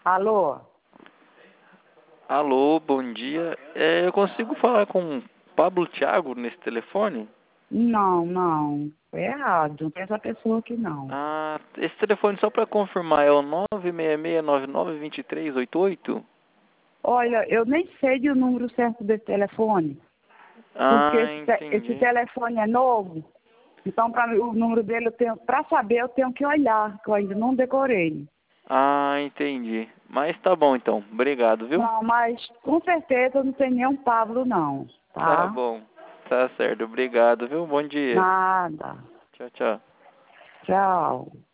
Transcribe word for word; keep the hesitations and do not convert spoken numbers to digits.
Alô? Alô, bom dia. É, eu consigo falar com o Pablo Thiago nesse telefone? Não, não. Foi errado. Não tem essa pessoa aqui, não. Ah, esse telefone, só para confirmar, é o nove seis seis nove nove dois três oito oito? Olha, eu nem sei de o número certo desse telefone, porque Ah, esse, te- esse entendi. telefone é novo. Então, para o número dele, eu tenho, para saber, eu tenho que olhar, que eu ainda não decorei. Ah, entendi. Mas tá bom então. Obrigado, viu? Não, mas com certeza não tem nenhum Pablo, não, Tá tá? bom. Tá certo. Obrigado, viu? Bom dia. Nada. Tchau, tchau. Tchau.